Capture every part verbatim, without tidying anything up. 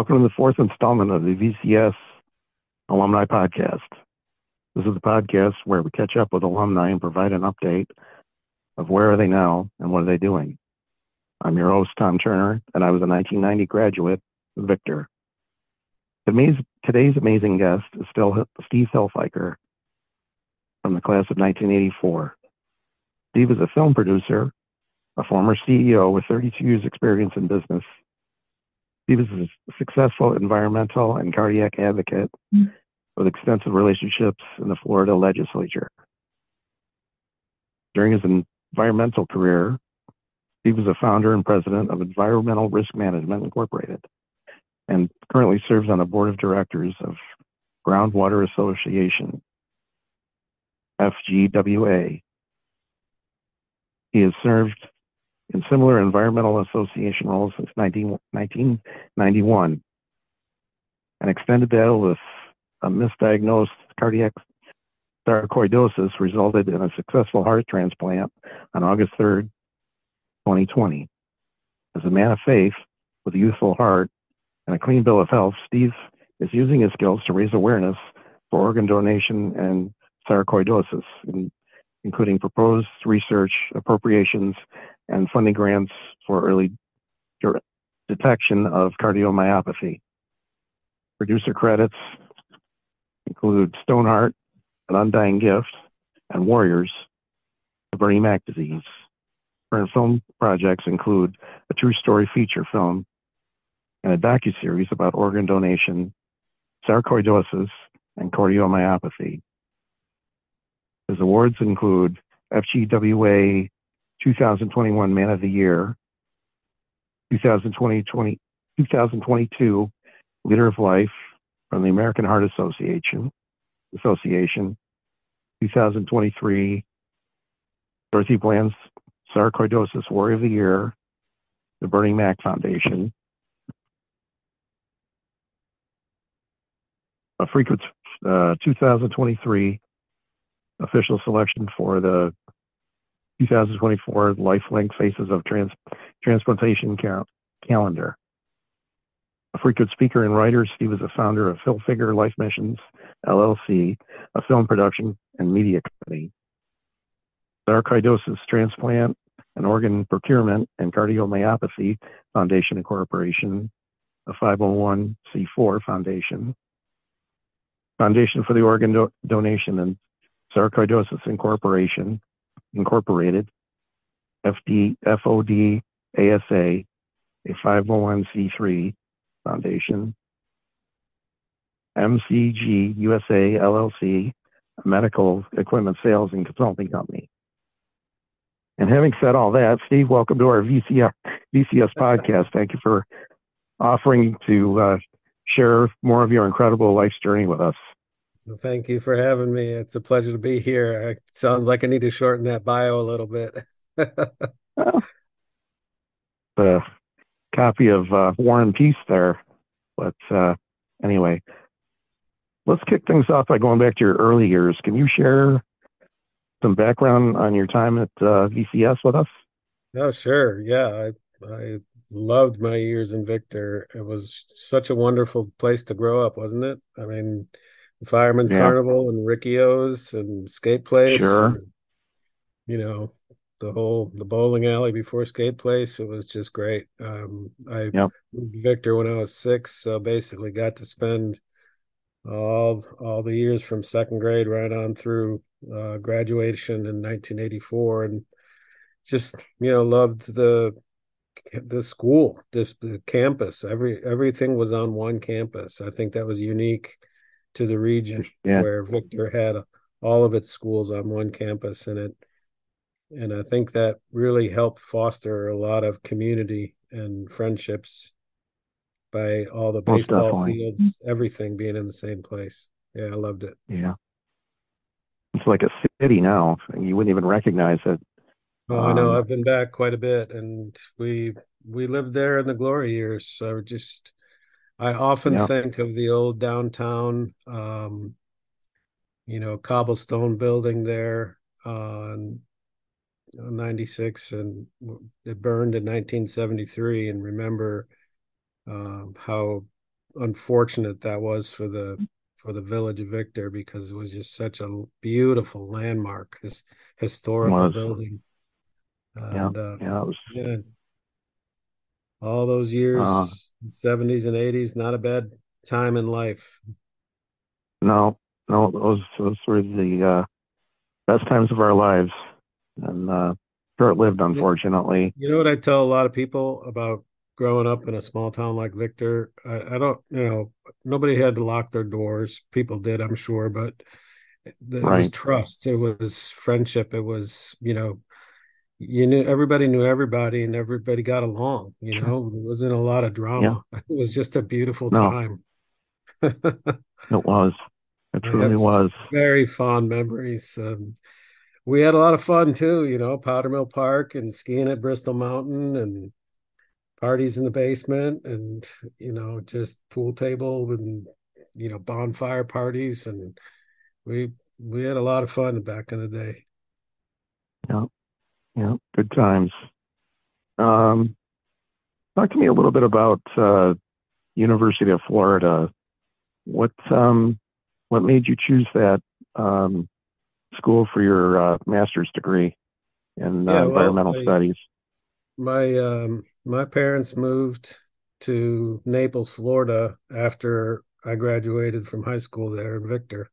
Welcome to the fourth installment of the V C S Alumni Podcast. This is the podcast where we catch up with alumni and provide an update of where are they now and what are they doing. I'm your host, Tom Turner, and I was a nineteen ninety graduate of Victor. Today's amazing guest is still Steve Hilfiker from the class of nineteen eighty-four. Steve is a film producer, a former C E O with thirty-two years experience in business. Steve is a successful environmental and cardiac advocate with extensive relationships in the Florida legislature. During his environmental career, Steve was a founder and president of Environmental Risk Management Incorporated and currently serves on the board of directors of Groundwater Association, F G W A. He has served in similar environmental association roles since nineteen ninety-one and extended that with a misdiagnosed cardiac sarcoidosis resulted in a successful heart transplant on August third, twenty twenty. As a man of faith with a youthful heart and a clean bill of health, Steve is using his skills to raise awareness for organ donation and sarcoidosis, including proposed research, appropriations, and funding grants for early de- detection of cardiomyopathy. Producer credits include Stoneheart, An Undying Gift, and Warriors, the Bernie Mac disease. Current film projects include a true story feature film and a docuseries about organ donation, sarcoidosis, and cardiomyopathy. His awards include F G W A two thousand twenty-one Man of the Year, two thousand twenty, two thousand twenty-two Leader of Life from the American Heart Association, Association, two thousand twenty-three Dorothy Bland's Sarcoidosis Warrior of the Year, the Bernie Mac Foundation, a frequent uh, two thousand twenty-three official selection for the two thousand twenty-four Lifelink Faces of Trans- Transplantation cal- calendar. A frequent speaker and writer, Steve is a founder of Hilfiger Life Missions, L L C, a film production and media company. Sarcoidosis Transplant and Organ Procurement and Cardiomyopathy Foundation Incorporation, a five oh one c four foundation. Foundation for the Organ Do- Donation and Sarcoidosis Incorporation, Incorporated, F D, F O D A S A, a five oh one c three foundation. M C G U S A L L C, a medical equipment sales and consulting company. And having said all that, Steve, welcome to our V C S, V C S podcast. Thank you for offering to uh, share more of your incredible life's journey with us. Well, thank you for having me. It's a pleasure to be here. It sounds like I need to shorten that bio a little bit. Well, the copy of uh, War and Peace there. But uh, anyway, let's kick things off by going back to your early years. Can you share some background on your time at uh, V C S with us? Oh, sure. Yeah, I I loved my years in Victor. It was such a wonderful place to grow up, wasn't it? I mean, Fireman Yeah, Carnival and Ricky O's and Skate Place sure. and you know the whole the bowling alley before Skate Place. It was just great. Um, I Yep. moved to Victor when I was six, so basically got to spend all all the years from second grade right on through uh, graduation in nineteen eighty-four, and just you know loved the the school, this the campus. Every everything was on one campus. I think that was unique to the region Yeah. where Victor had all of its schools on one campus, and it and I think that really helped foster a lot of community and friendships by all the Most baseball definitely. fields, everything being in the same place. Yeah, I loved it. Yeah. It's like a city now. You wouldn't even recognize it. Oh, I know. Um, I've been back quite a bit, and we we lived there in the glory years. So just I often yeah. think of the old downtown, um, you know, cobblestone building there on ninety-six, and it burned in nineteen seventy-three. And remember um, how unfortunate that was for the for the village of Victor, because it was just such a beautiful landmark, his historical Was, building. yeah, And uh, yeah, it was, yeah, all those uh, years, seventies and eighties, not a bad time in life. no, no, those, those were the, uh, best times of our lives, and, uh, short-lived, unfortunately. You know what I tell a lot of people about growing up in a small town like Victor? I, I don't, you know, nobody had to lock their doors. People did, I'm sure, but it was Right. trust. It was friendship. It was, you know, you knew everybody knew everybody and everybody got along. You Sure. know, there wasn't a lot of Yeah. drama. It was just a beautiful No, time. it was. It I truly have was. very fond memories. Um, we had a lot of fun too, you know, Powder Mill Park and skiing at Bristol Mountain and parties in the basement and, you know, just pool table and, you know, bonfire parties. And we, we had a lot of fun back in the day. Yeah. Yeah. Good times. Um, talk to me a little bit about, uh, University of Florida. What, um, what made you choose that, um, school for your, uh, master's degree in, uh, Yeah. Well, environmental I, studies? my, um, my parents moved to Naples, Florida after I graduated from high school there in Victor.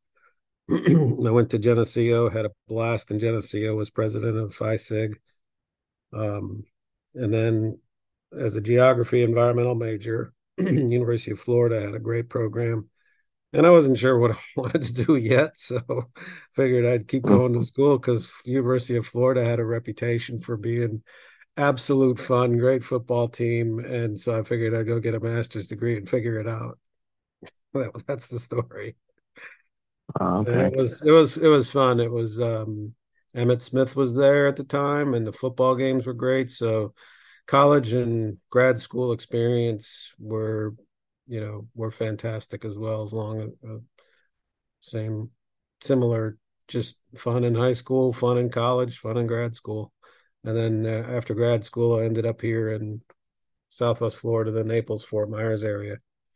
I went to Geneseo, had a blast in Geneseo, was president of Phi Sig. Um, and then as a geography environmental major, University of Florida had a great program. And I wasn't sure what I wanted to do yet, so figured I'd keep Mm, going to school because University of Florida had a reputation for being absolute fun, great football team, and so I figured I'd go get a master's degree and figure it out. That, that's the story. uh, And okay. it was it was it was fun. It was um Emmett Smith was there at the time and the football games were great. So college and grad school experience were, you know, were fantastic as well, as long as uh, same similar, just fun in high school, fun in college, fun in grad school. And then uh, after grad school, I ended up here in Southwest Florida, the Naples, Fort Myers area.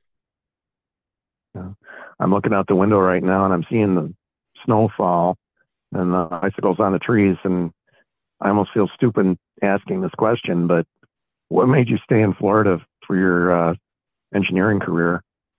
Yeah. I'm looking out the window right now and I'm seeing the snowfall and the icicles on the trees. And I almost feel stupid asking this question, but what made you stay in Florida for your, uh, engineering career,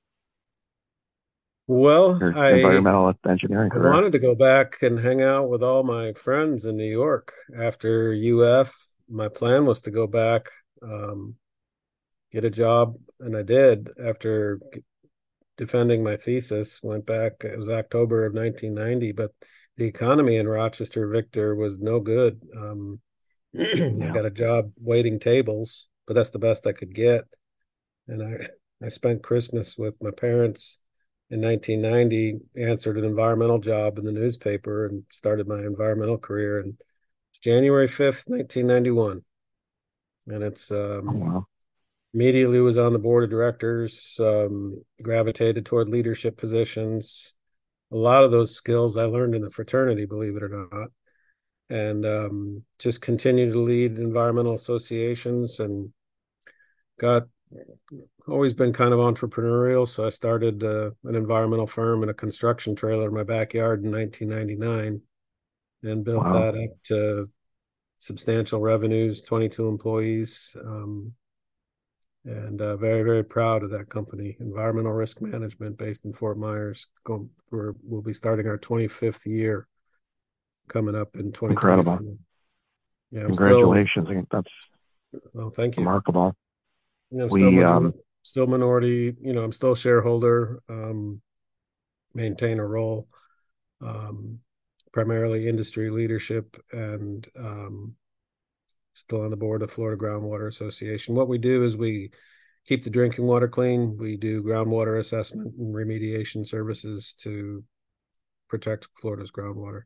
Well, your I environmental engineering I career? wanted to go back and hang out with all my friends in New York after U F. My plan was to go back, um, get a job, and I did after defending my thesis. Went back, it was October of nineteen ninety, but the economy in Rochester, Victor, was no good. Um, I Yeah. got a job waiting tables, but that's the best I could get. And I, I spent Christmas with my parents in nineteen ninety, answered an environmental job in the newspaper, and started my environmental career. And it's January fifth, nineteen ninety-one. And it's Oh, um, wow. immediately was on the board of directors, um, gravitated toward leadership positions. A lot of those skills I learned in the fraternity, believe it or not, and um, just continued to lead environmental associations and got always been kind of entrepreneurial. So I started uh, an environmental firm and a construction trailer in my backyard in nineteen ninety-nine and built Wow. that up to substantial revenues, twenty-two employees. Um, and uh, very, very proud of that company, Environmental Risk Management, based in Fort Myers. Going, we're, we'll be starting our twenty-fifth year coming up in Incredible. twenty twenty-four. Yeah, I'm still, Congratulations. I think that's well, thank you. remarkable. You know, still We, major, um, still minority, you know, I'm still shareholder, um, maintain a role, um, primarily industry leadership, and um, still on the board of Florida Groundwater Association. What we do is we keep the drinking water clean. We do groundwater assessment and remediation services to protect Florida's groundwater.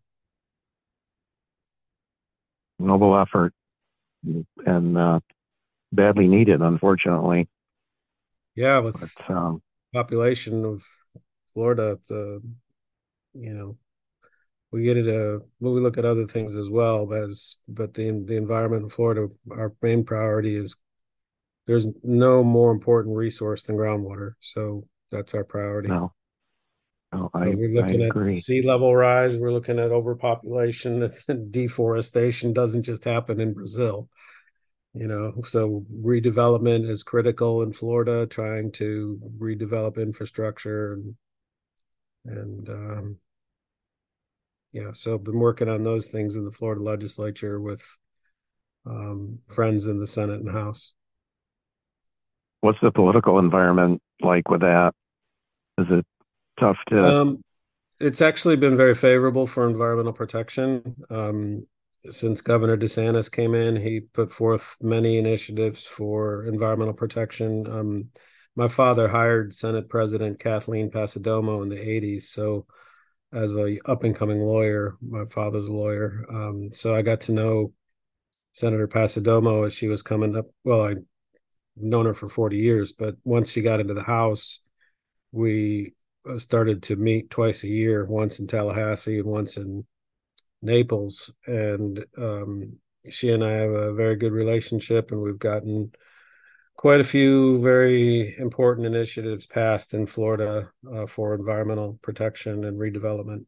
noble effort and, uh, badly needed, unfortunately. Yeah, with But, um, population of Florida, the you know we get it. Uh, well, we look at other things as well as, but the the environment in Florida, our main priority is there's no more important resource than groundwater. So that's our priority. No, no, So I we're I looking at agree. sea level rise. We're looking at overpopulation. Deforestation doesn't just happen in Brazil, you know. So redevelopment is critical in Florida, trying to redevelop infrastructure and, and um, yeah. So I've been working on those things in the Florida legislature with um, friends in the Senate and House. What's the political environment like with that? Is it tough to? Um, It's actually been very favorable for environmental protection. Um, since Governor DeSantis came in, he put forth many initiatives for environmental protection. Um, my father hired Senate President Kathleen Passidomo in the eighties. So, as a up and coming lawyer, my father's a lawyer. Um, so I got to know Senator Passidomo as she was coming up. Well, I'd known her for forty years, but once she got into the House, we uh, started to meet twice a year, once in Tallahassee and once in Naples. And um, she and I have a very good relationship, and we've gotten quite a few very important initiatives passed in Florida uh, for environmental protection and redevelopment.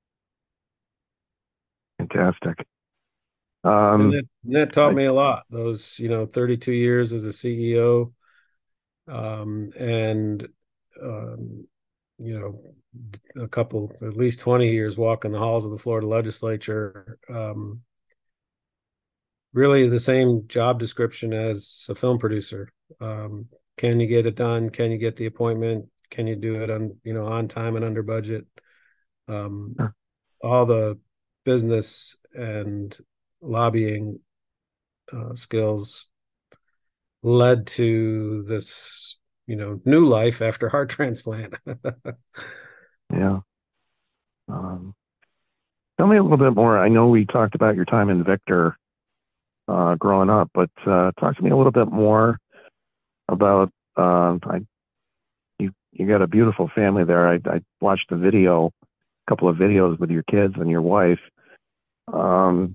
Fantastic. And Um, that, that taught I, me a lot. Those, you know, thirty-two years as a C E O, um, and um, you know, a couple, at least twenty years walking the halls of the Florida legislature. Um, really the same job description as a film producer. Um, can you get it done? Can you get the appointment? Can you do it on, you know, on time and under budget? Um, all the business and lobbying uh, skills led to this, you know, new life after heart transplant. yeah. Um, Tell me a little bit more. I know we talked about your time in Victor uh, growing up, but uh, talk to me a little bit more about. Uh, I you you got a beautiful family there. I, I watched a video, a couple of videos with your kids and your wife. Um,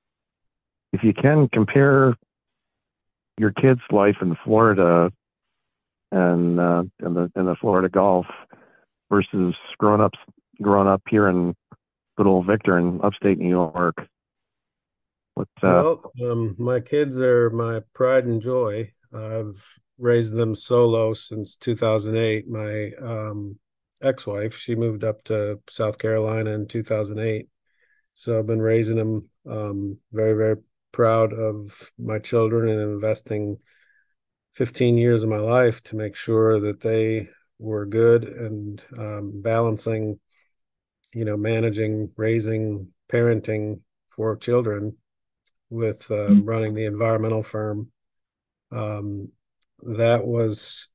if you can compare your kids' life in Florida and uh, in the in the Florida Gulf versus growing up growing up here in good old Victor in upstate New York, what uh, Well, um, my kids are my pride and joy. I've raised them solo since two thousand eight. My um, ex-wife, she moved up to South Carolina in two thousand eight. So I've been raising them, um, very, very proud of my children and investing fifteen years of my life to make sure that they were good and um, balancing, you know, managing, raising, parenting four children with uh, running the environmental firm. Um, that was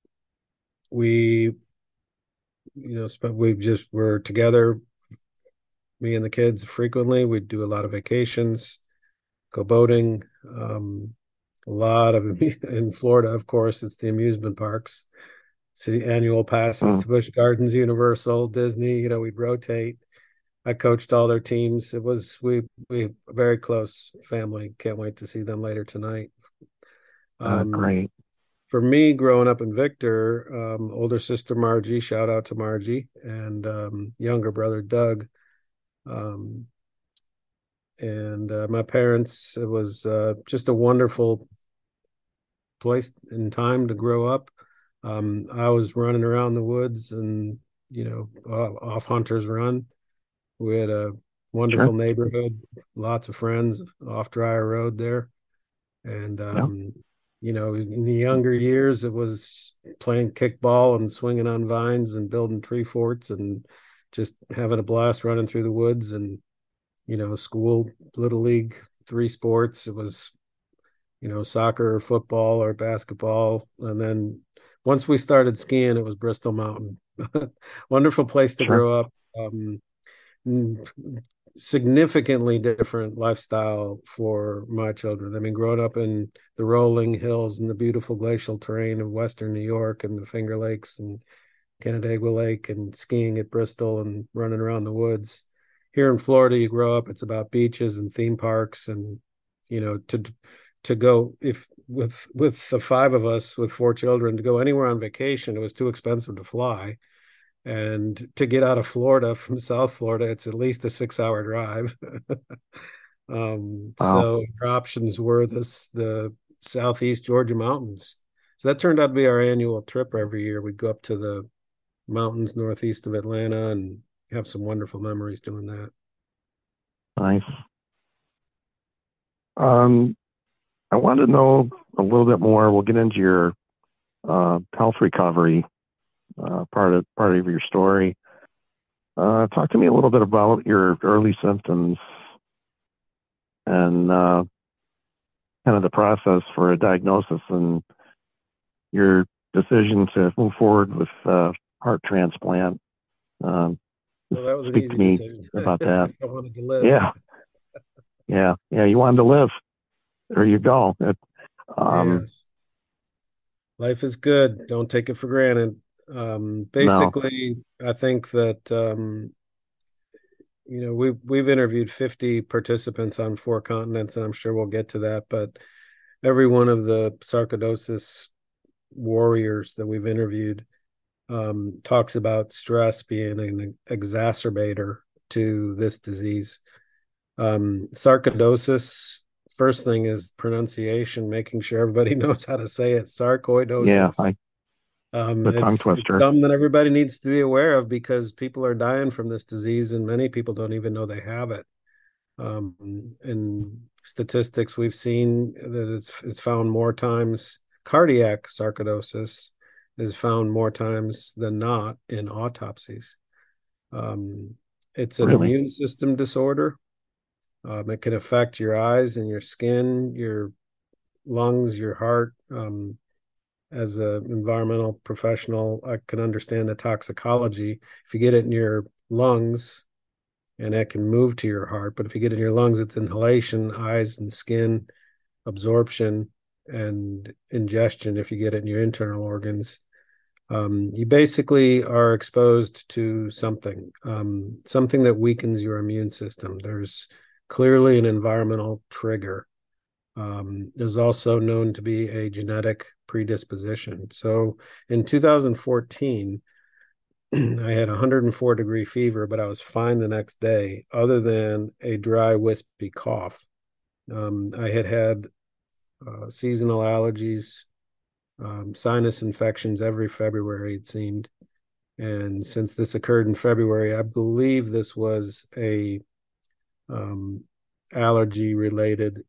we, you know, spent, we just were together, me and the kids frequently. We'd do a lot of vacations, go boating, um, a lot of in Florida, of course, it's the amusement parks. See annual passes mm, to Busch Gardens, Universal, Disney. You know, we'd rotate. I coached all their teams. It was we we very close family. Can't wait to see them later tonight. uh, Um, great. for me, growing up in Victor, um, older sister Margie, shout out to Margie, and um, younger brother Doug. Um, and uh, my parents, it was uh, just a wonderful place and time to grow up. Um, I was running around the woods and, you know, off Hunter's Run. We had a wonderful Sure. neighborhood, lots of friends off Dryer Road there. And, Yeah. um, you know, in the younger years, it was playing kickball and swinging on vines and building tree forts and just having a blast running through the woods and, you know, school, little league, three sports. It was, you know, soccer or football or basketball. And then once we started skiing, it was Bristol Mountain. Wonderful place to Sure. grow up. Um, significantly different lifestyle for my children. I mean, growing up in the rolling hills and the beautiful glacial terrain of Western New York and the Finger Lakes and Canandaigua Lake and skiing at Bristol and running around the woods. Here in Florida, you grow up, it's about beaches and theme parks and, you know, to to go if with with the five of us with four children to go anywhere on vacation. It was too expensive to fly. And to get out of Florida from South Florida, it's at least a six hour drive. um, Wow. so our options were this the Southeast Georgia mountains. So that turned out to be our annual trip every year. We'd go up to the mountains northeast of Atlanta and have some wonderful memories doing that. Nice. Um, I wanted to know a little bit more. We'll get into your uh, health recovery uh, part of part of your story. Uh, talk to me a little bit about your early symptoms and uh, kind of the process for a diagnosis and your decision to move forward with uh, heart transplant. Um, just Well, that was an speak to easy me decision about that. if I wanted to live. Yeah, yeah, yeah. You wanted to live. There you go. It, um, Yes. Life is good. Don't take it for granted. Um, no, basically, I think that um, you know we we've interviewed fifty participants on four continents, and I'm sure we'll get to that. But every one of the sarcoidosis warriors that we've interviewed um, talks about stress being an exacerbator to this disease. Um, sarcoidosis, first thing is pronunciation, making sure everybody knows how to say it. yeah, Sarcoidosis. I Um, the tongue it's it's twister. something that everybody needs to be aware of because people are dying from this disease, and many people don't even know they have it. Um, in statistics, we've seen that it's it's found more times. Cardiac sarcoidosis is found more times than not in autopsies. Um, it's an Really, immune system disorder. Um, it can affect your eyes and your skin, your lungs, your heart. Um, as an environmental professional, I can understand the toxicology. If you get it in your lungs, and it can move to your heart, but if you get it in your lungs, it's inhalation, eyes and skin, absorption, and ingestion. If you get it in your internal organs, um, you basically are exposed to something, um, something that weakens your immune system. There's clearly an environmental trigger. Um, there's also known to be a genetic predisposition. So in two thousand fourteen, I had one hundred four degree fever, but I was fine the next day, other than a dry, wispy cough. Um, I had had uh, seasonal allergies, um, sinus infections every February, it seemed. And since this occurred in February, I believe this was a um, allergy related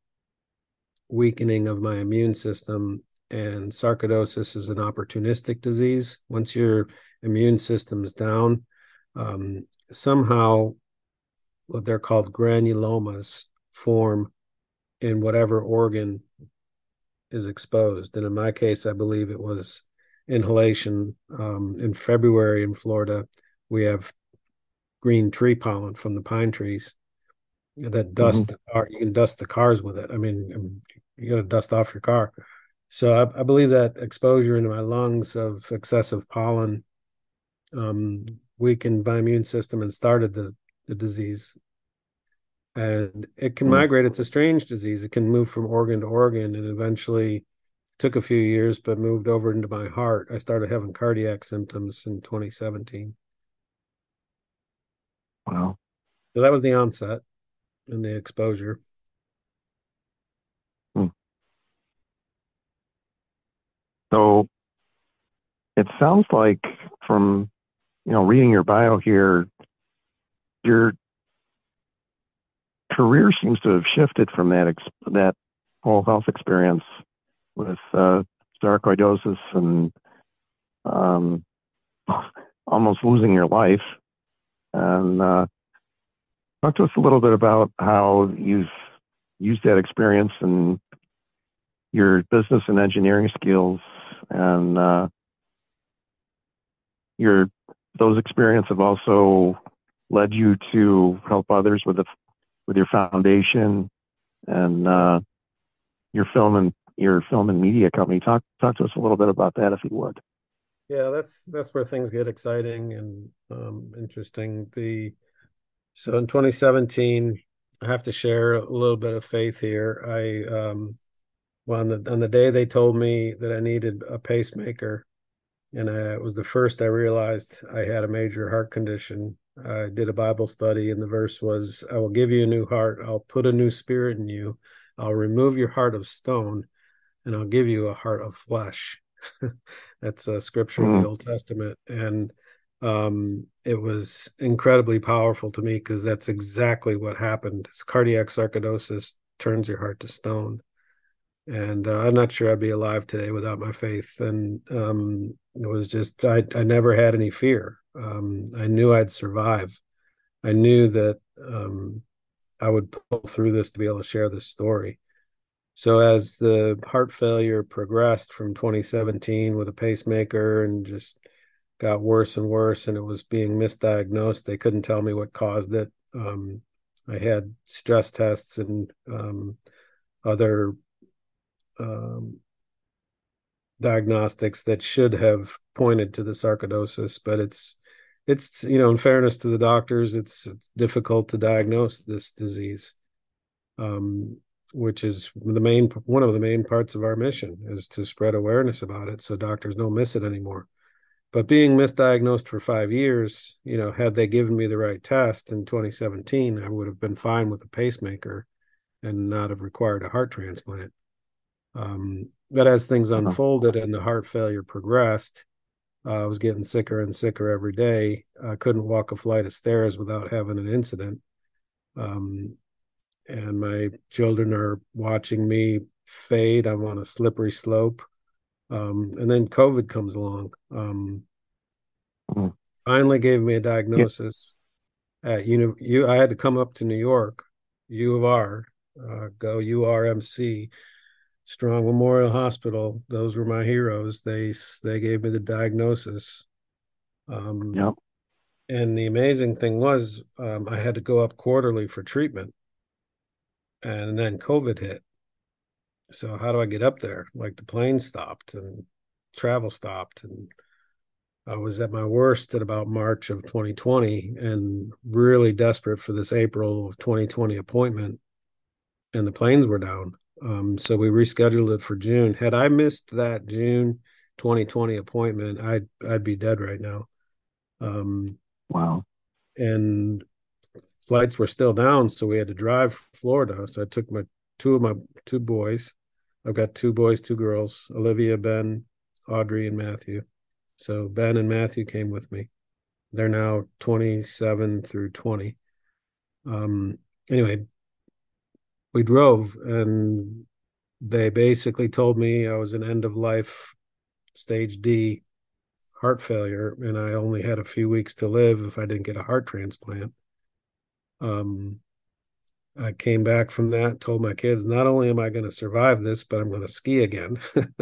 weakening of my immune system. And sarcoidosis is an opportunistic disease. Once your immune system is down, um, somehow what they're called granulomas form in whatever organ is exposed. And in my case, I believe it was inhalation. Um, in February in Florida, we have green tree pollen from the pine trees that hmm dust the car. You can dust the cars with it. I mean, you got to dust off your car. So I, I believe that exposure into my lungs of excessive pollen um, weakened my immune system and started the, the disease. And it can migrate. It's a strange disease. It can move from organ to organ and eventually took a few years, but moved over into my heart. I started having cardiac symptoms in twenty seventeen. Wow. So that was the onset and the exposure. Hmm. So it sounds like from you know reading your bio here, your career seems to have shifted from that ex- that whole health experience with uh, sarcoidosis and um, almost losing your life. And uh, talk to us a little bit about how you've used that experience and your business and engineering skills, and uh, your those experiences have also led you to help others with the with your foundation and uh, your film and your film and media company. Talk talk to us a little bit about that, if you would. Yeah, that's that's where things get exciting and um, interesting. The so in twenty seventeen, I have to share a little bit of faith here. I um, Well, on the on the day they told me that I needed a pacemaker, and I, it was the first I realized I had a major heart condition. I did a Bible study, and the verse was, "I will give you a new heart. I'll put a new spirit in you. I'll remove your heart of stone, and I'll give you a heart of flesh." That's a scripture in the Mm, Old Testament, and um, it was incredibly powerful to me because that's exactly what happened. It's cardiac sarcoidosis turns your heart to stone, and uh, I'm not sure I'd be alive today without my faith. And um, it was just I I never had any fear. Um, I knew I'd survive. I knew that um, I would pull through this to be able to share this story. So as the heart failure progressed from twenty seventeen with a pacemaker and just got worse and worse, and it was being misdiagnosed, they couldn't tell me what caused it. Um, I had stress tests and um, other um, diagnostics that should have pointed to the sarcoidosis, but it's it's you know, in fairness to the doctors, it's, it's difficult to diagnose this disease, um, which is the main one of the main parts of our mission is to spread awareness about it so doctors don't miss it anymore. But being misdiagnosed for five years, you know, had they given me the right test in twenty seventeen, I would have been fine with a pacemaker and not have required a heart transplant. Um, but as things uh, unfolded and the heart failure progressed, uh, I was getting sicker and sicker every day. I couldn't walk a flight of stairs without having an incident. Um, and my children are watching me fade. I'm on a slippery slope. Um, and then COVID comes along. Um, mm. finally gave me a Yeah, diagnosis at you. You, I had to come up to New York, U of R, uh, go U R M C, Strong Memorial Hospital. Those were my heroes. They they gave me the diagnosis. Um, yeah. and the amazing thing was, um, I had to go up quarterly for treatment, and then COVID hit. So how do I get up there? Like the plane stopped and travel stopped, and I was at my worst at about March of twenty twenty, and really desperate for this April of twenty twenty appointment, and the planes were down. Um, so we rescheduled it for June. Had I missed that June twenty twenty appointment, I'd I'd be dead right now. Um, Wow. and flights were still down, so we had to drive Florida. So I took my two of my two boys. I've got two boys, two girls, Olivia, Ben, Audrey, and Matthew. So Ben and Matthew came with me. They're now twenty-seven through twenty. Um, anyway, we drove, and they basically told me I was an end of life stage D heart failure, and I only had a few weeks to live if I didn't get a heart transplant. Um, I came back from that, told my kids, not only am I going to survive this, but I'm going to ski again.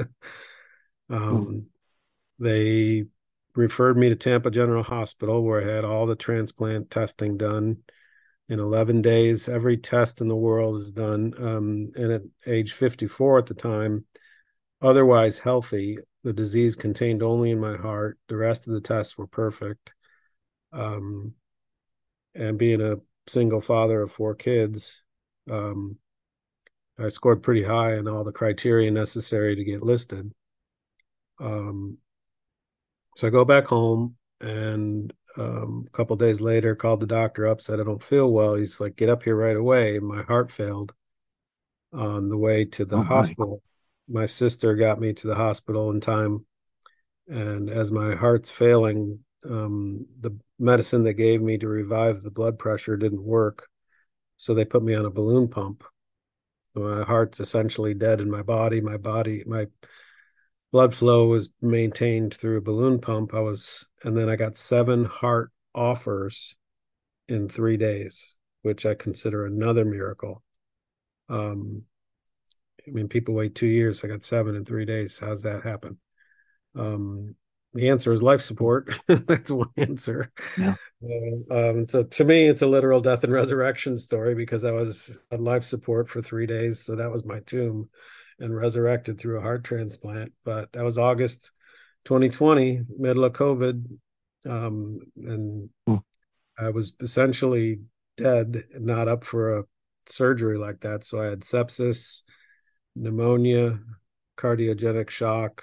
Mm, um, they referred me to Tampa General Hospital, where I had all the transplant testing done in eleven days. Every test in the world is done. Um, and at age fifty-four at the time, otherwise healthy, the disease contained only in my heart. The rest of the tests were perfect. Um, and being a single father of four kids, um, I scored pretty high in all the criteria necessary to get listed. Um, so I go back home, and um, a couple days later, called the doctor up, said I don't feel well. He's like, "Get up here right away." And my heart failed on the way to the oh my. hospital. My sister got me to the hospital in time, and as my heart's failing, um, the medicine they gave me to revive the blood pressure didn't work, so they put me on a balloon pump. My heart's essentially dead in my body. My body, my blood flow was maintained through a balloon pump. I was, and then I got seven heart offers in three days, which I consider another miracle. Um, I mean, people wait two years. I got seven in three days. How's that happen? Um, the answer is life support. That's one answer. Yeah. Um, so to me, it's a literal death and resurrection story because I was on life support for three days. So that was my tomb, and resurrected through a heart transplant. But that was August twenty twenty, middle of COVID. Um, and Mm, I was essentially dead, not up for a surgery like that. So I had sepsis, pneumonia, cardiogenic shock,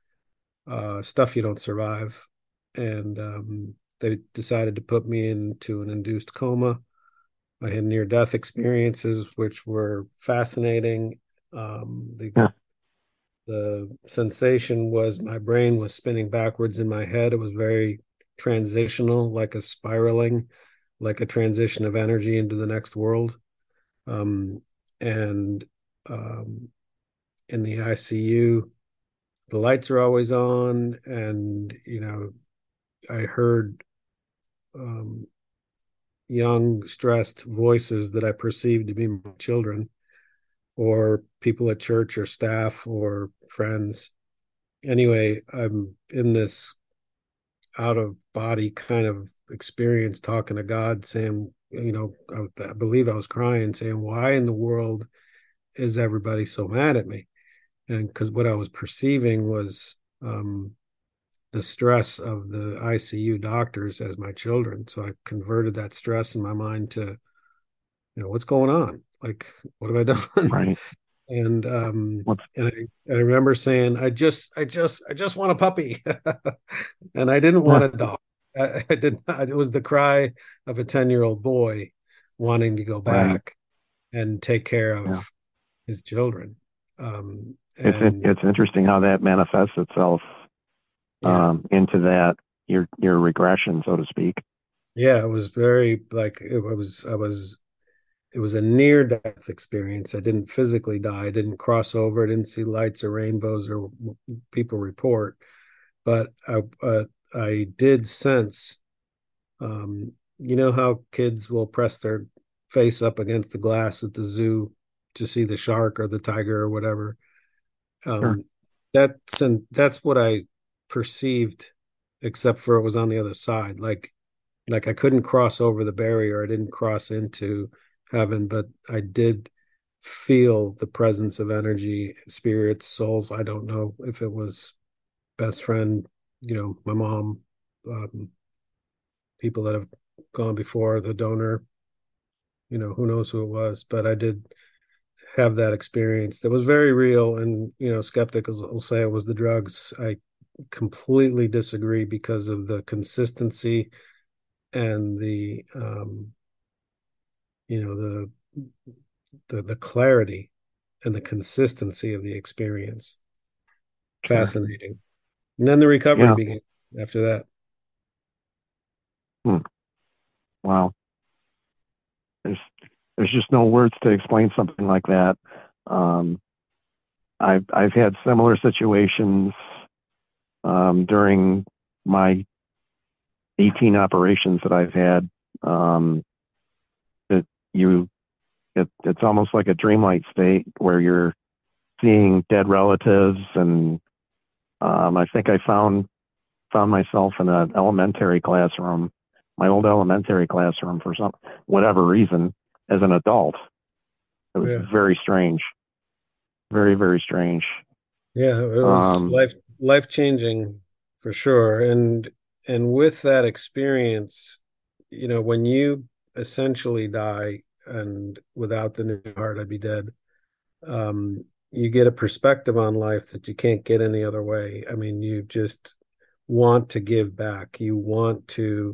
uh, stuff you don't survive. And um, they decided to put me into an induced coma. I had near death experiences, which were fascinating. Um, the Yeah. the sensation was my brain was spinning backwards in my head. It was very transitional, like a spiraling, like a transition of energy into the next world. Um, and um, in the I C U, the lights are always on, and you know, I heard um, young, stressed voices that I perceived to be my children, or people at church, or staff, or friends. Anyway, I'm in this out of body kind of experience talking to God, saying, you know, I, I believe I was crying, saying, why in the world is everybody so mad at me? And because what I was perceiving was um, the stress of the I C U doctors as my children. So I converted that stress in my mind to, you know, what's going on? Like, what have I done? Right. And um, What's and I, and I remember saying, I just, I just, I just want a puppy, and I didn't yeah. want a dog. I, I did not. It was the cry of a ten year old boy wanting to go Right. back and take care Yeah. of his children. Um, It's it, and it's interesting how that manifests itself yeah, um, into that your your regression, so to speak. yeah, it was very like it was. I was. It was a near death experience. I didn't physically die. I didn't cross over. I didn't see lights or rainbows or people report, but I uh, I did sense. Um, you know how kids will press their face up against the glass at the zoo to see the shark or the tiger or whatever. Sure. Um, that's and that's what I perceived, except for it was on the other side. Like like I couldn't cross over the barrier. I didn't cross into heaven, but I did feel the presence of energy, spirits, souls. I don't know if it was best friend, you know, my mom, um, people that have gone before, the donor, you know, who knows who it was, but I did have that experience that was very real. And, you know, skeptics will say it was the drugs. I completely disagree because of the consistency and the, um, you know, the the the clarity and the consistency of the experience. Sure. Fascinating. And then the recovery Yeah. began after that. Hmm. Wow. There's there's just no words to explain something like that. Um, I've I've had similar situations um, during my eighteen operations that I've had. Um, that you it, it's almost like a dreamlike state where you're seeing dead relatives, and um, I think I found found myself in an elementary classroom, my old elementary classroom for some whatever reason as an adult. It was Yeah. very strange, very very strange. Yeah, it was Um, life life changing for sure. And and with that experience, you know, when you essentially die and without the new heart, I'd be dead. Um, you get a perspective on life that you can't get any other way. I mean, you just want to give back. You want to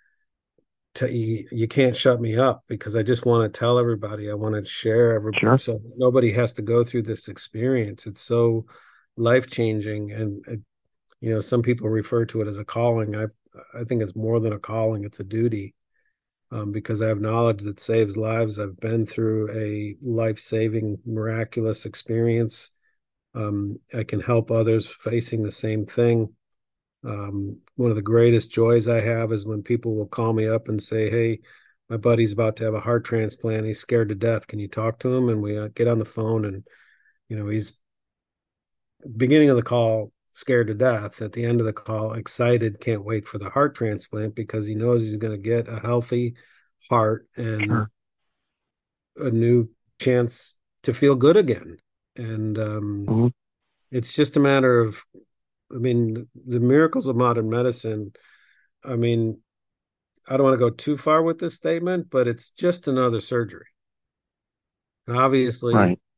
to you, you can't shut me up because I just want to tell everybody. I want to share every sure, so nobody has to go through this experience. It's so life changing, and it, you know, some people refer to it as a calling. I I think it's more than a calling; it's a duty. Um, because I have knowledge that saves lives. I've been through a life saving, miraculous experience. Um, I can help others facing the same thing. Um, one of the greatest joys I have is when people will call me up and say, "Hey, my buddy's about to have a heart transplant. He's scared to death. Can you talk to him?" And we uh, get on the phone, and you know, he's beginning of the call scared to death. At the end of the call, excited, can't wait for the heart transplant because he knows he's going to get a healthy heart and sure. a new chance to feel good again. And um, Hmm. it's just a matter of, I mean, the, the miracles of modern medicine. I mean, I don't want to go too far with this statement, but it's just another surgery. And obviously, Right.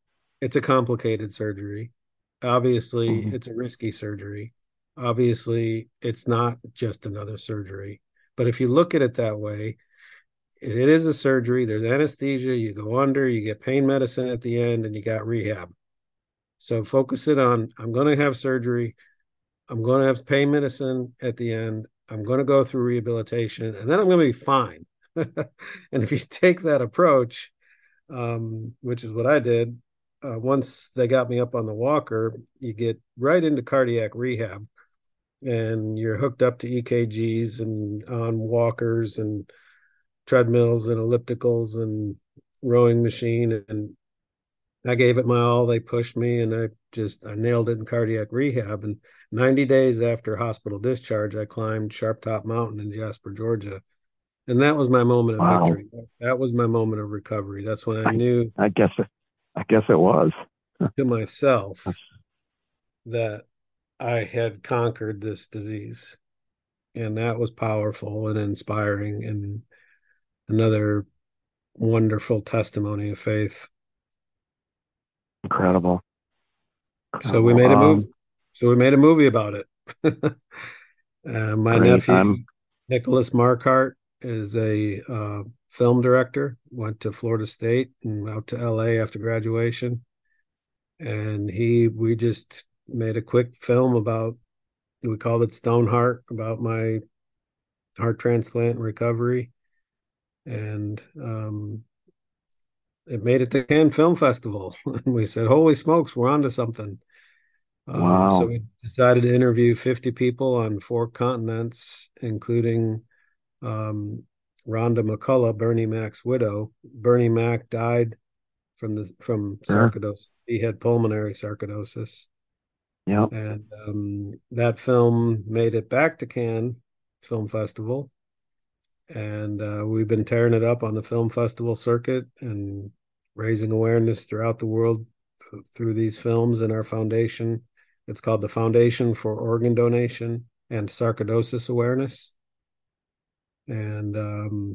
it's a complicated surgery. Obviously, Mhm. it's a risky surgery. Obviously, it's not just another surgery. But if you look at it that way, it is a surgery. There's anesthesia. You go under, you get pain medicine at the end, and you got rehab. So focus it on I'm going to have surgery. I'm going to have pain medicine at the end. I'm going to go through rehabilitation, and then I'm going to be fine. And if you take that approach, um, which is what I did, uh, once they got me up on the walker, you get right into cardiac rehab, and you're hooked up to E K Gs and on walkers and treadmills and ellipticals and rowing machine. And I gave it my all. They pushed me, and I just I nailed it in cardiac rehab. And ninety days after hospital discharge, I climbed Sharp Top Mountain in Jasper, Georgia, and that was my moment of Wow. victory. That was my moment of recovery. That's when I I, knew I guess it, I guess it was. to That's, myself that I had conquered this disease. And that was powerful and inspiring and another wonderful testimony of faith. incredible. So we Incredible. made a move. Um, So we made a movie about it. uh, my great. nephew, I'm Nicholas Markart, is a uh, film director, went to Florida State and out to L A after graduation. And he, we just made a quick film about, we called it Stoneheart, about my heart transplant and recovery. And um, it made it to Cannes Film Festival. And we said, holy smokes, we're onto something. Um, so wow. we decided to interview fifty people on four continents, including um, Rhonda McCullough, Bernie Mac's widow. Bernie Mac died from the from Sure. sarcoidosis. He had pulmonary sarcoidosis, Yep. and um, that film made it back to Cannes Film Festival, and uh, we've been tearing it up on the film festival circuit and raising awareness throughout the world through these films in our foundation. It's called the Foundation for Organ Donation and Sarcoidosis Awareness. And um,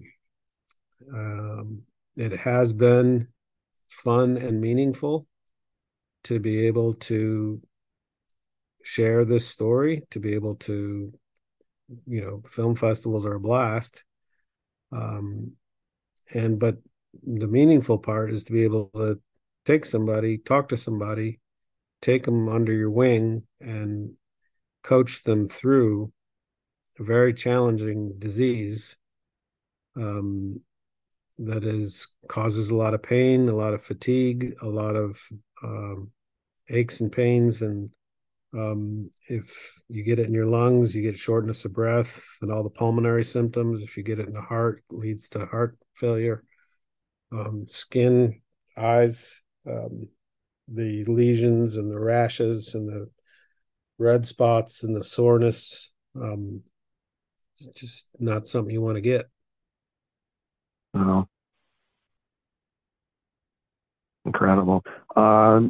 um, it has been fun and meaningful to be able to share this story, to be able to, you know, film festivals are a blast. Um, and, but the meaningful part is to be able to take somebody, talk to somebody, take them under your wing and coach them through a very challenging disease um, that is causes a lot of pain, a lot of fatigue, a lot of um, aches and pains. And um, if you get it in your lungs, you get shortness of breath and all the pulmonary symptoms. If you get it in the heart, it leads to heart failure, um, skin, eyes, um, the lesions and the rashes and the red spots and the soreness. Um, it's just not something you want to get. Oh, incredible. Um,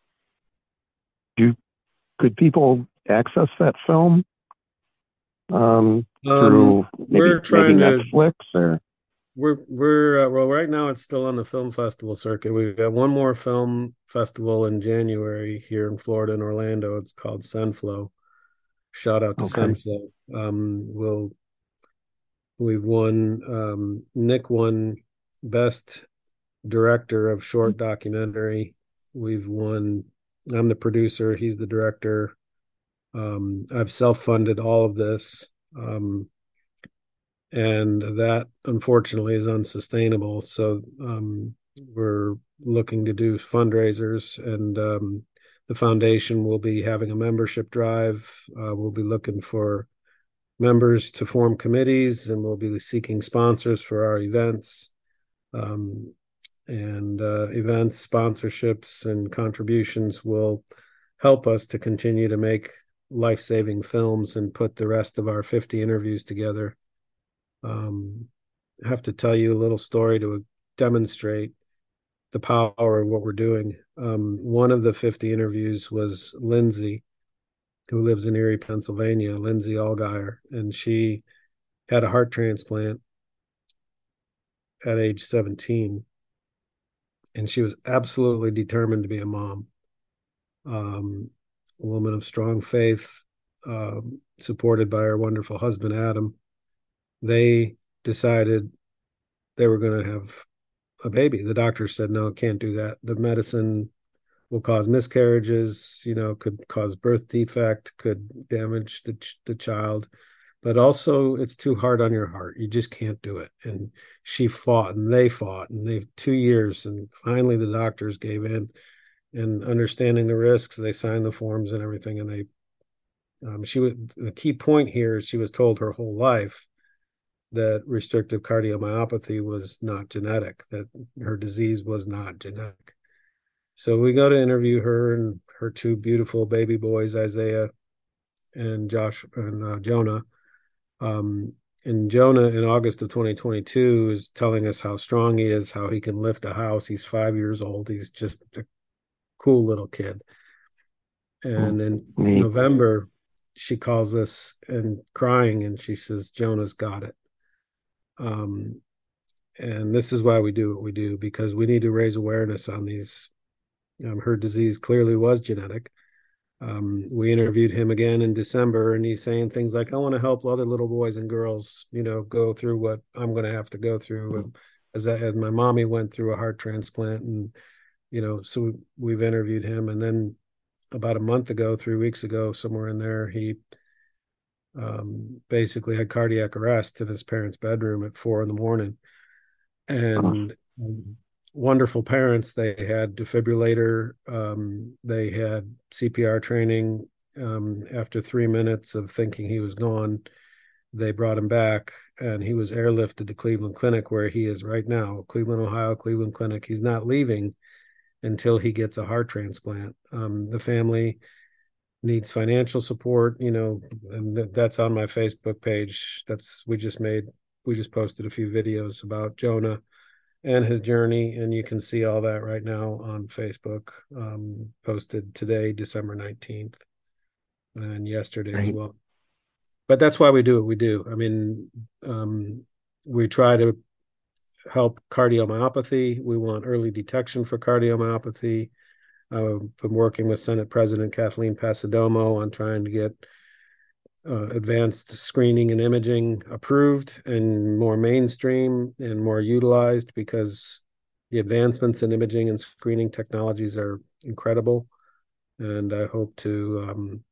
do could people access that film um, Um, through maybe we're maybe trying to Netflix or we're we're uh, well right now it's still on the film festival circuit. We've got one more film festival in January here in Florida in Orlando. It's called Sunflow. Shout out to okay. Sunflow. Um, we'll we've won um, Nick won best director of short documentary. We've won. I'm the producer. He's the director. Um, I've self-funded all of this. Um, and that unfortunately is unsustainable. So um, we're looking to do fundraisers, and um, the foundation will be having a membership drive. Uh, we'll be looking for members to form committees, and we'll be seeking sponsors for our events. Um, and uh, events, sponsorships, and contributions will help us to continue to make life-saving films and put the rest of our fifty interviews together. um, I have to tell you a little story to demonstrate the power of what we're doing. Um, one of the fifty interviews was Lindsay, who lives in Erie, Pennsylvania, Lindsay Allgaier, and she had a heart transplant at age seventeen. and she was absolutely determined to be a mom. Um, a woman of strong faith, um, supported by her wonderful husband, Adam. They decided they were going to have a baby. The doctor said, no, can't do that. The medicine will cause miscarriages, you know, could cause birth defect, could damage the, the child. But also, it's too hard on your heart. You just can't do it. And she fought and they fought and they've two years. And finally, the doctors gave in and understanding the risks, they signed the forms and everything. And they, um, she was, the key point here is she was told her whole life that restrictive cardiomyopathy was not genetic, that her disease was not genetic. So we go to interview her and her two beautiful baby boys, Isaiah and Josh and uh, Jonah. Um, and Jonah in August of twenty twenty-two is telling us how strong he is, how he can lift a house. He's five years old. He's just a cool little kid. Mm, And in neat. November, she calls us and crying, and she says, Jonah's got it. Um, and this is why we do what we do, because we need to raise awareness on these. Um, her disease clearly was genetic. Um, we interviewed him again in December, and he's saying things like, I want to help other little boys and girls, you know, go through what I'm going to have to go through. Mm. And as, I, as my mommy went through a heart transplant, and, you know, so we've interviewed him. And then about a month ago, three weeks ago, somewhere in there, he um, basically had cardiac arrest in his parents' bedroom at four in the morning. Oh, And um, wonderful parents. They had defibrillator. Um, they had C P R training. Um, after three minutes of thinking he was gone, they brought him back, and he was airlifted to Cleveland Clinic, where he is right now, Cleveland, Ohio, Cleveland Clinic. He's not leaving until he gets a heart transplant. Um, the family needs financial support, you know, and that's on my Facebook page. That's we just made we just posted a few videos about Jonah and his journey, and you can see all that right now on Facebook. Um, posted today, December nineteenth, and yesterday as great. well. But that's why we do what we do. I mean, um, we try to help cardiomyopathy. We want early detection for cardiomyopathy. I've been working with Senate President Kathleen Passidomo on trying to get uh, advanced screening and imaging approved and more mainstream and more utilized, because the advancements in imaging and screening technologies are incredible. And I hope to, um,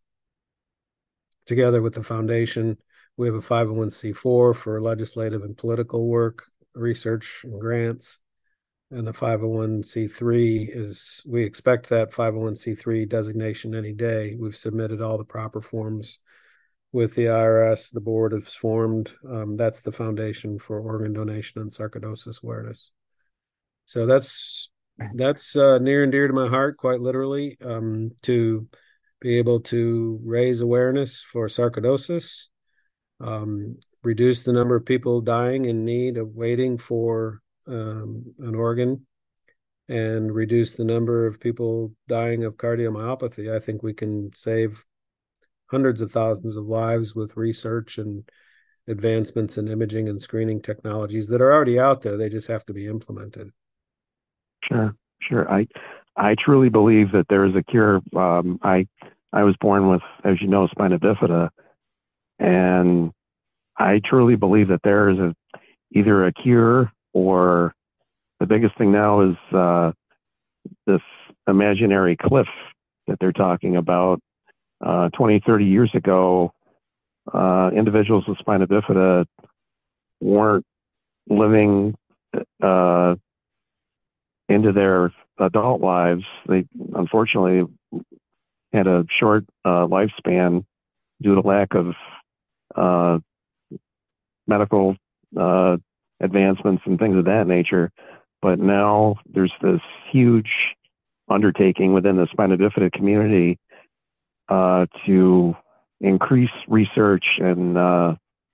together with the foundation, we have a five oh one c four for legislative and political work, research, and grants. And the five oh one c three is, we expect that five oh one c three designation any day. We've submitted all the proper forms with the I R S. The board is formed. Um, that's the Foundation for Organ Donation and Sarcoidosis Awareness. So that's that's uh, near and dear to my heart, quite literally, um, to be able to raise awareness for sarcoidosis, um, reduce the number of people dying in need of waiting for um, an organ, and reduce the number of people dying of cardiomyopathy. I think we can save hundreds of thousands of lives with research and advancements in imaging and screening technologies that are already out there. They just have to be implemented. Sure, sure. I, I truly believe that there is a cure. Um, I, I was born with, as you know, spina bifida, and I truly believe that there is a either a cure, or the biggest thing now is uh, this imaginary cliff that they're talking about. Uh, twenty, thirty years ago, uh, individuals with spina bifida weren't living uh, into their adult lives. They unfortunately had a short uh, lifespan due to lack of uh, medical uh, advancements and things of that nature. But now there's this huge undertaking within the spina bifida community uh, to increase research and uh,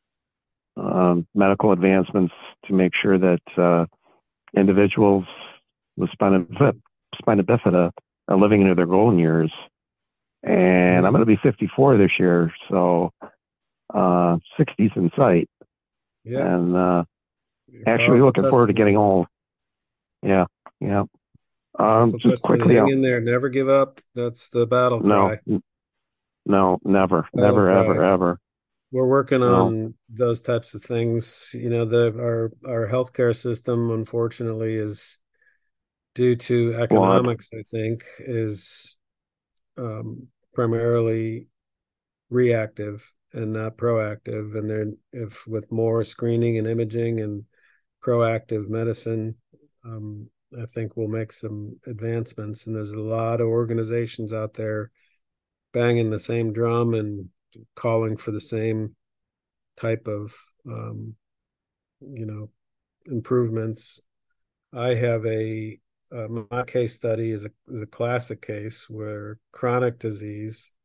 um, medical advancements to make sure that uh, individuals with spina, spina bifida are living into their golden years. And I'm going to be fifty-four this year, so uh, sixty's in sight. Yeah. And uh, actually Powerful looking forward to getting testimony. old. Yeah, Yeah. Uh, Um, so just Testament, quickly, hang I'll, in there, never give up. That's the battle no, cry. n- no, never, Battle never, ever, cry. ever. We're working No, on those types of things. You know, the our our healthcare system, unfortunately, is due to flawed. economics, I think, is um, primarily reactive and not proactive. And then if with more screening and imaging and proactive medicine, um, I think we'll make some advancements. And there's a lot of organizations out there banging the same drum and calling for the same type of, um, you know, improvements. I have a uh, my case study is a is a classic case where chronic disease,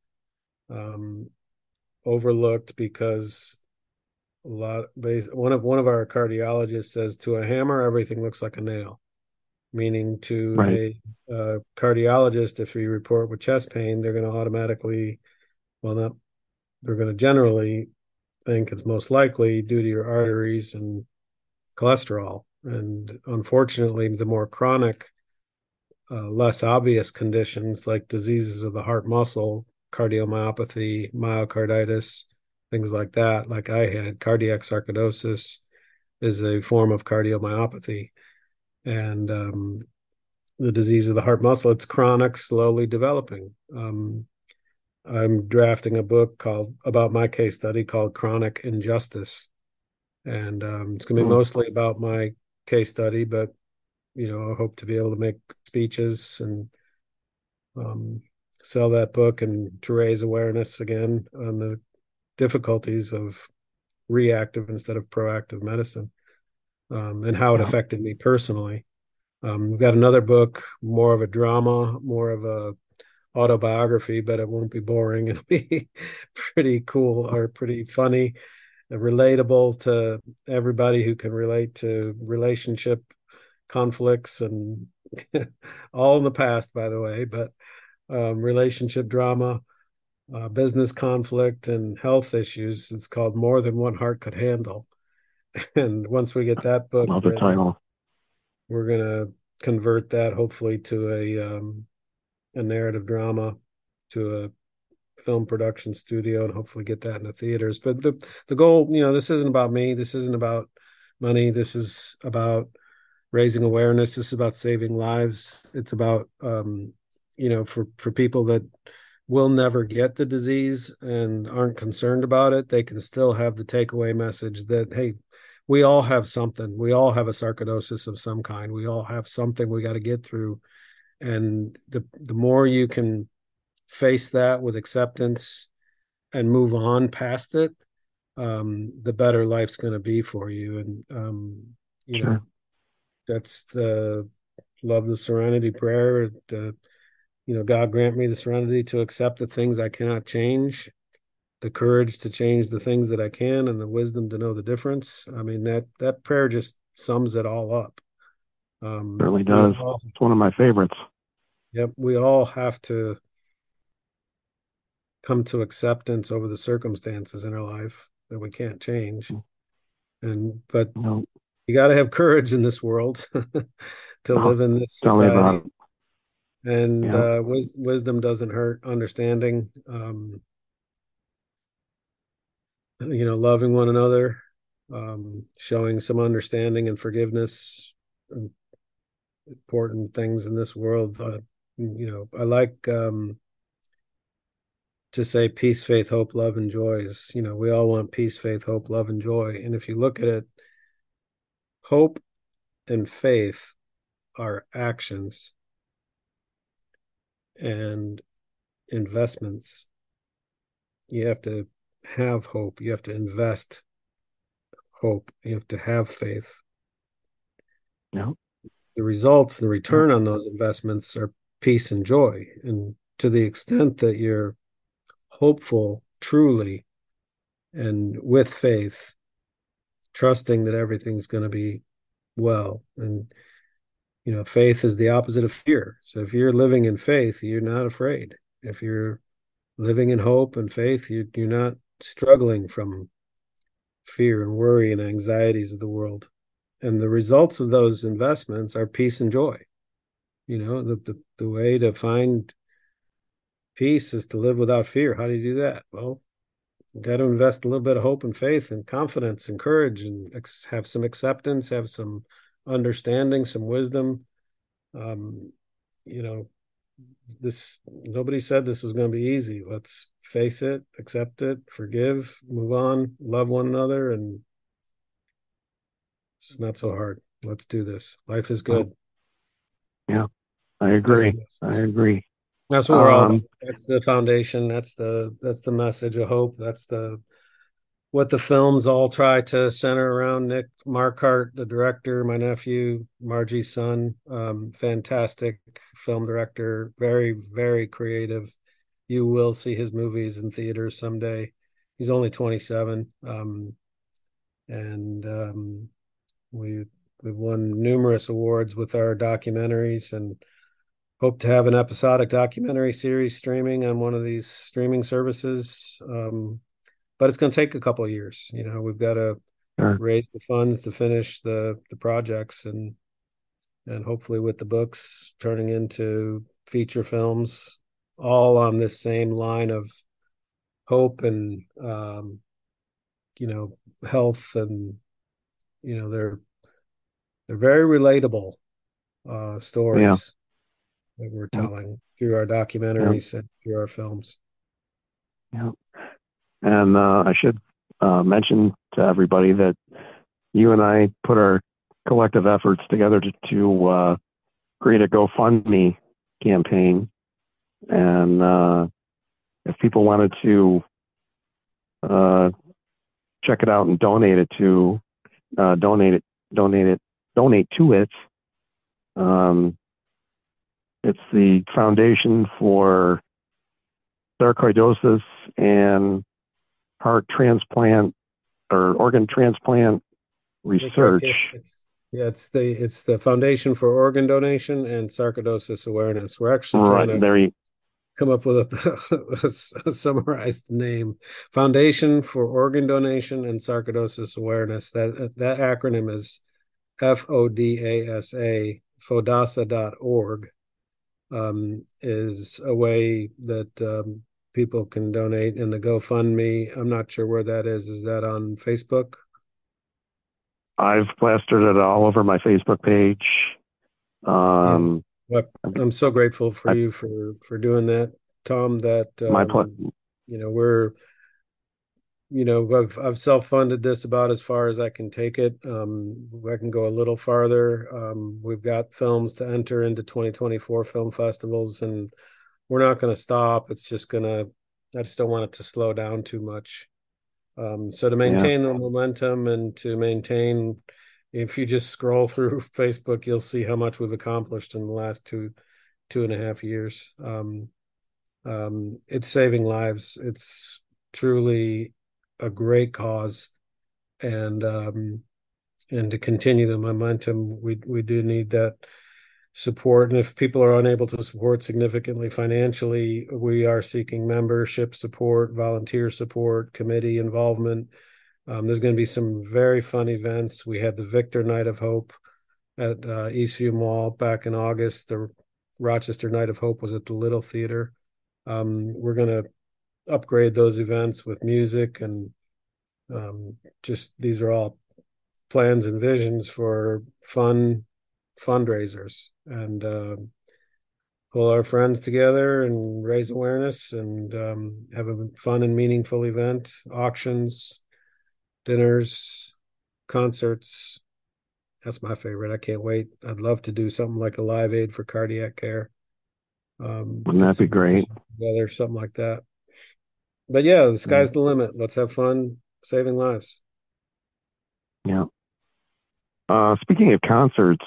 um, overlooked because a lot one of one of our cardiologists says to a hammer everything looks like a nail, meaning to Right. a uh, cardiologist, if you report with chest pain, they're going to automatically, well, not they're going to generally think it's most likely due to your arteries and cholesterol. And unfortunately, the more chronic, uh, less obvious conditions like diseases of the heart muscle, cardiomyopathy, myocarditis, things like that, like I had, cardiac sarcoidosis is a form of cardiomyopathy. And um, the disease of the heart muscle, it's chronic, slowly developing. Um, I'm drafting a book called about my case study called Chronic Injustice. And um, it's going to be Mm. mostly about my case study, but you know, I hope to be able to make speeches and um, sell that book and to raise awareness again on the difficulties of reactive instead of proactive medicine, um, and how it Yeah. affected me personally. Um, we've got another book, more of a drama, more of a autobiography, but it won't be boring. It'll be pretty cool or pretty funny, relatable to everybody who can relate to relationship conflicts and all in the past, by the way, but um, relationship drama, uh, business conflict, and health issues. It's called More Than One Heart Could Handle. And once we get that book Love the written, title. we're going to convert that hopefully to a um, a narrative drama, to a film production studio, and hopefully get that in the theaters. But the the goal, you know, this isn't about me. This isn't about money. This is about raising awareness. This is about saving lives. It's about um, you know, for for people that will never get the disease and aren't concerned about it, they can still have the takeaway message that, hey, we all have something. We all have a sarcoidosis of some kind. We all have something we got to get through. And the the more you can face that with acceptance and move on past it, um, the better life's going to be for you. And um, you Sure. know, that's the love, the serenity prayer. The, you know, God grant me the serenity to accept the things I cannot change, the courage to change the things that I can, and the wisdom to know the difference. I mean, that that prayer just sums it all up. Um, Certainly we does. all, It's one of my favorites. yep, we all have to come to acceptance over the circumstances in our life that we can't change. Mm. And but You know, you got to have courage in this world to oh, live in this tell me about society. it. And Yeah. uh, wis- wisdom doesn't hurt. Understanding, um, you know, loving one another, um, showing some understanding and forgiveness, important things in this world. Uh, you know, I like um, to say peace, faith, hope, love, and joys. You know, we all want peace, faith, hope, love, and joy. And if you look at it, hope and faith are actions and investments. You have to have hope. You have to invest hope. You have to have faith. Yeah. The results, the Yeah. return on those investments are peace and joy. And to the extent that you're hopeful truly and with faith, trusting that everything's going to be well. And, you know, faith is the opposite of fear. So if you're living in faith, you're not afraid. If you're living in hope and faith, you, you're not struggling from fear and worry and anxieties of the world. And the results of those investments are peace and joy. You know, the, the, the way to find peace is to live without fear. How do you do that? Well, you got to invest a little bit of hope and faith and confidence and courage and ex- have some acceptance, have some understanding, some wisdom. Um, you know, this nobody said this was going to be easy. Let's face it, accept it, forgive, move on, love one another, and it's not so hard. Let's do this. Life is Well, good. yeah, I That's the agree. I message. agree. That's what we're all about. Um, That's the foundation. That's the that's the message of hope. That's the what the films all try to center around. Nick Markart, the director, my nephew, Margie's son, um, fantastic film director, very, very creative. You will see his movies in theaters someday. He's only twenty-seven. Um, and um, we we've won numerous awards with our documentaries and hope to have an episodic documentary series streaming on one of these streaming services. Um, but it's going to take a couple of years. You know, we've got to sure. raise the funds to finish the the projects and and hopefully with the books turning into feature films, all on this same line of hope and um, you know health and you know they're they're very relatable uh, Yeah, stories that we're yeah, telling through our yeah, documentaries and through our films. yeah. And uh, I should uh, mention to everybody that you and I put our collective efforts together to, to uh, create a GoFundMe campaign. And uh, if people wanted to uh, check it out and donate it to uh, donate it, donate it, donate to it, um, it's the Foundation for Sarcoidosis and Heart Transplant or Organ Transplant Research. Okay, it's yeah, it's the it's the Foundation for Organ Donation and Sarcoidosis Awareness. We're actually trying Right to there, you, come up with a, a summarized name. Foundation for Organ Donation and Sarcoidosis Awareness. That that acronym is F O D A S A, fodasa dot org, um, is a way that um, people can donate in the GoFundMe. I'm not sure where that is. Is that on Facebook? I've plastered it all over my Facebook page. Yeah. Um, Well, I'm so grateful for I, you for for doing that, Tom. That my pl- um, you know we're you know I've I've self-funded this about as far as I can take it. Um, I can go a little farther. Um, we've got films to enter into twenty twenty-four film festivals, and we're not going to stop. It's just gonna. I just don't want it to slow down too much. Um, so to yeah, maintain the momentum and to maintain, if you just scroll through Facebook, you'll see how much we've accomplished in the last two two and a half years. Um, um, it's saving lives. It's truly a great cause, and um, and to continue the momentum, we we do need that support. And if people are unable to support significantly financially, we are seeking membership support, volunteer support, committee involvement. Um, there's going to be some very fun events. We had the Victor Night of Hope at uh, Eastview Mall back in August. The Rochester Night of Hope was at the Little Theater. Um, we're going to upgrade those events with music and um, just these are all plans and visions for fun fundraisers and uh, pull our friends together and raise awareness and um, have a fun and meaningful event, auctions, dinners, concerts. That's my favorite. I can't wait. I'd love to do something like a Live Aid for cardiac care. Um, wouldn't get that be some great? together, something like that. But yeah, the Yeah, sky's the limit. Let's have fun saving lives. yeah. Uh, speaking of concerts,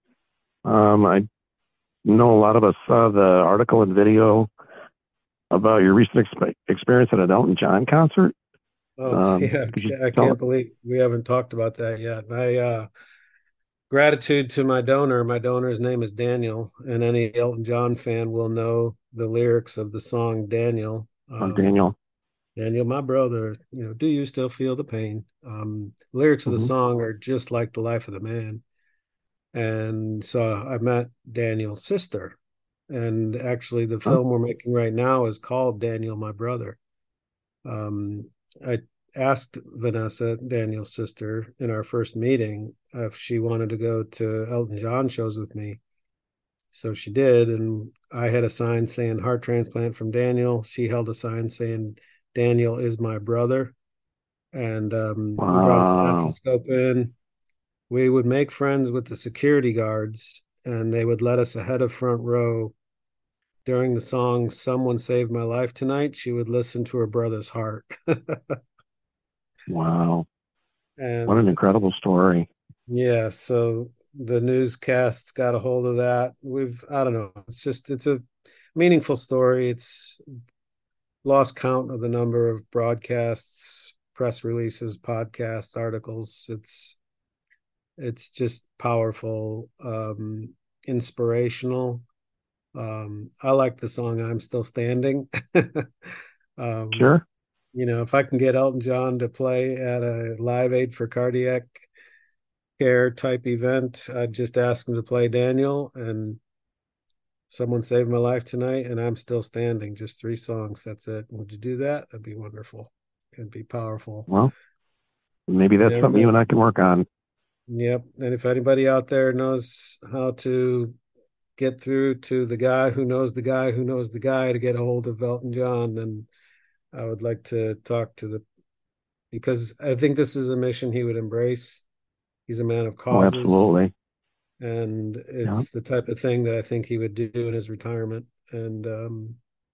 um, I know a lot of us saw the article and video about your recent exp- experience at an Elton John concert. Oh Um, yeah, could you I tell? can't believe we haven't talked about that yet. My uh, gratitude to my donor. My donor's name is Daniel, and any Elton John fan will know the lyrics of the song Daniel. Oh, Um, Daniel. Daniel, my brother, you know, do you still feel the pain? Um, lyrics of the Hmm. song are just like the life of the man. And so I met Daniel's sister. And actually, the Huh? film we're making right now is called Daniel, My Brother. Um, I asked Vanessa, Daniel's sister, in our first meeting if she wanted to go to Elton John shows with me. So she did. And I had a sign saying heart transplant from Daniel. She held a sign saying Daniel is my brother. And um, we brought a Wow. stethoscope in. We would make friends with the security guards, and they would let us ahead of front row. During the song Someone Saved My Life Tonight, she would listen to her brother's heart. Wow. What an And incredible story. yeah, so the newscasts got a hold of that. We've, I don't know, it's just, it's a meaningful story. It's lost count of the number of broadcasts, press releases, podcasts, articles. It's, it's just powerful, um, inspirational. Um, I like the song I'm Still Standing. um, Sure. you know, if I can get Elton John to play at a Live Aid for Cardiac Care type event, I'd just ask him to play Daniel and Someone Saved My Life Tonight, and I'm Still Standing. Just three songs. That's it. Would you do that? That'd be wonderful. It'd be powerful. Well, maybe You that's never something you know. and I can work on. Yep. And if anybody out there knows how to get through to the guy who knows the guy who knows the guy to get a hold of Elton John, then I would like to talk to the, because I think this is a mission he would embrace. He's a man of Oh, causes, absolutely. and Yeah. it's the type of thing that I think he would do in his retirement. And um,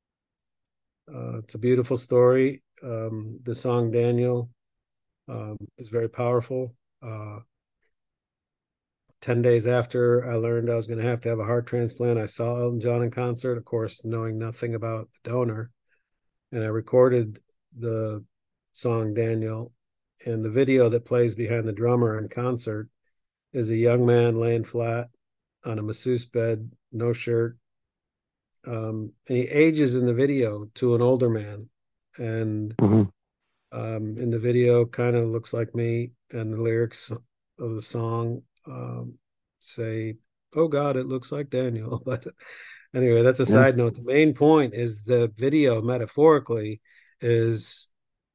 uh, it's a beautiful story. Um, the song Daniel um, is very powerful. Uh, ten days after I learned I was going to have to have a heart transplant, I saw Elton John in concert, of course, knowing nothing about the donor. And I recorded the song Daniel. And the video that plays behind the drummer in concert is a young man laying flat on a masseuse bed, no shirt. Um, and he ages in the video to an older man. And Hmm. um, in the video, kind of looks like me. And the lyrics of the song um, say, "Oh God, it looks like Daniel." But anyway, that's a Yeah. side note. The main point is the video metaphorically is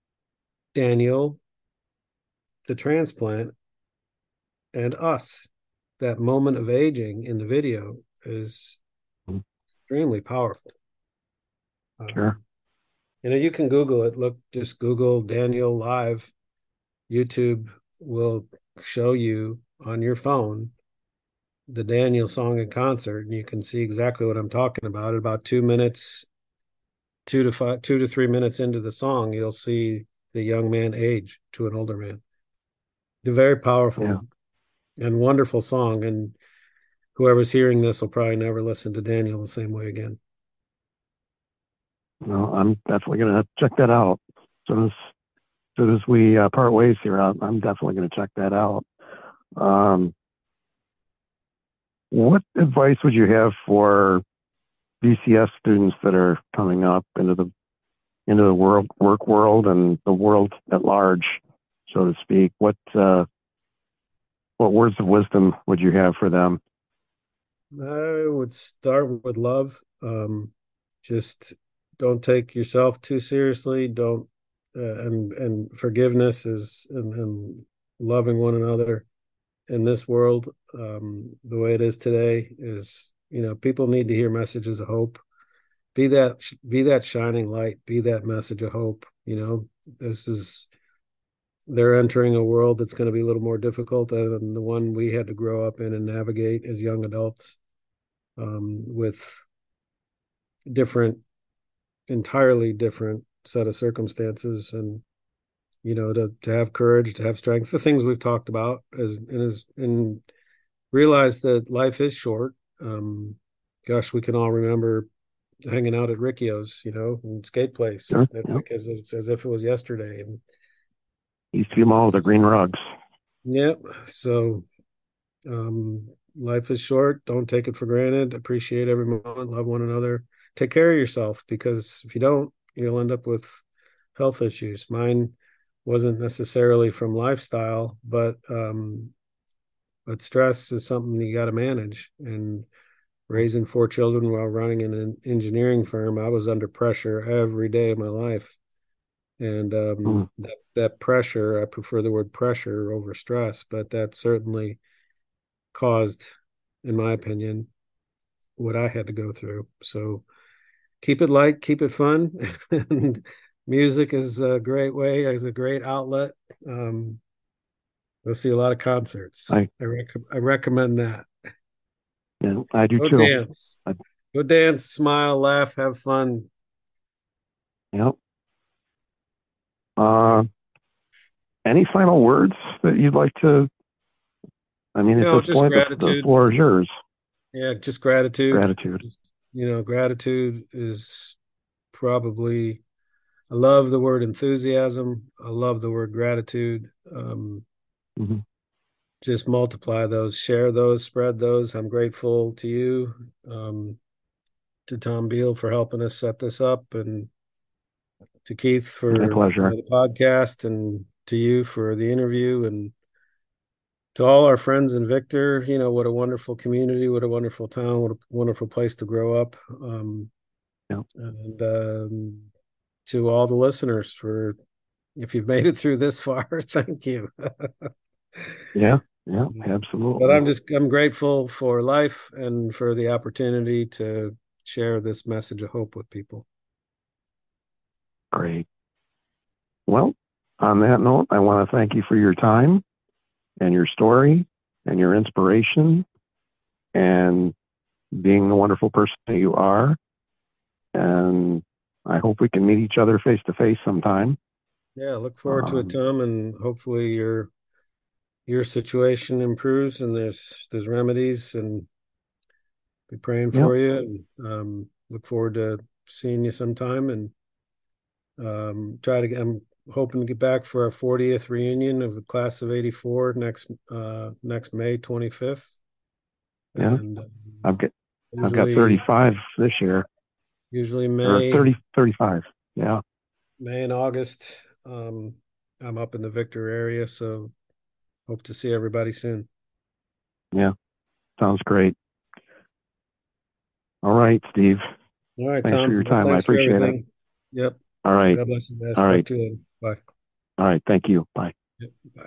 Daniel, the transplant, and us. That moment of aging in the video is Mhm. extremely powerful. Sure. Um, you know, you can Google it. Look, just Google Daniel Live. YouTube will show you on your phone the Daniel song in concert, and you can see exactly what I'm talking about. About two minutes, two to five, two to three minutes into the song, you'll see the young man age to an older man. The very Yeah. powerful and wonderful song, and whoever's hearing this will probably never listen to Daniel the same way again. No, I'm definitely going to check that out. So as soon as we uh, part ways here, I'm, I'm definitely going to check that out. Um, what advice would you have for B C S students that are coming up into the into the world work world and the world at large, so to speak? What uh, what words of wisdom would you have for them? I would start with love. Um, just don't take yourself too seriously. Don't uh, and and forgiveness is and, and loving one another in this world, um, the way it is today, is, you know, people need to hear messages of hope. Be that be that shining light. Be that message of hope. You know, this is they're entering a world that's going to be a little more difficult than the one we had to grow up in and navigate as young adults, um, with different, entirely different set of circumstances. And you know, to to have courage, to have strength, the things we've talked about, as and as and realize that life is short. Um, gosh, we can all remember hanging out at Ricchio's, you know, and skate place, Sure. Yeah. like as if, as if it was yesterday. And Eastview Mall, the green rugs. yeah, so um, life is short. Don't take it for granted. Appreciate every moment. Love one another. Take care of yourself, because if you don't, you'll end up with health issues. Mine wasn't necessarily from lifestyle, but um, but stress is something you got to manage. And raising four children while running an engineering firm, I was under pressure every day of my life. And um, Mm, that, that pressure, I prefer the word pressure over stress, but that certainly caused, in my opinion, what I had to go through. So keep it light, keep it fun. And music is a great way, is a great outlet. Um, go see a lot of concerts. I, I, rec- I recommend that. yeah, I do Go too. dance. I, Go dance, smile, laugh, have fun. yeah. Uh, any final words that you'd like to? I mean, at No, this just point, the the gratitude. floor is yours. Yeah, just gratitude. Gratitude. You know, gratitude is probably, I love the word enthusiasm. I love the word gratitude. Um, Hmm. just multiply those, share those, spread those. I'm grateful to you, um, to Tom Beal for helping us set this up, and to Keith My for, you know, pleasure. the podcast, and to you for the interview, and to all our friends in Victor. You know, what a wonderful community, what a wonderful town, what a wonderful place to grow up. Um, Yeah. and um, to all the listeners, for if you've made it through this far, thank you. Yeah. Yeah. But Absolutely. I'm just I'm grateful for life and for the opportunity to share this message of hope with people. Great. Well, on that note, I want to thank you for your time and your story and your inspiration and being the wonderful person that you are. And I hope we can meet each other face to face sometime. Yeah, look forward to it, Um, Tom, and hopefully your your situation improves and there's there's remedies, and be praying yeah. for you, and um, look forward to seeing you sometime, and um, try to get, I'm hoping to get back for our fortieth reunion of the class of eighty-four next uh, next May twenty-fifth. Yeah. And um, I've got, I've got usually thirty-five this year usually or May thirty, thirty-five. Yeah. May and August. Um, I'm up in the Victor area, so hope to see everybody soon. Yeah. Sounds great. All right, Steve. All right, Thanks for Tom. your Well, time. I thanks for appreciate it. everything. Yep. All right. God bless you guys. All Talk right. to you later. Bye. All right. Thank you. Bye. Yep. Bye.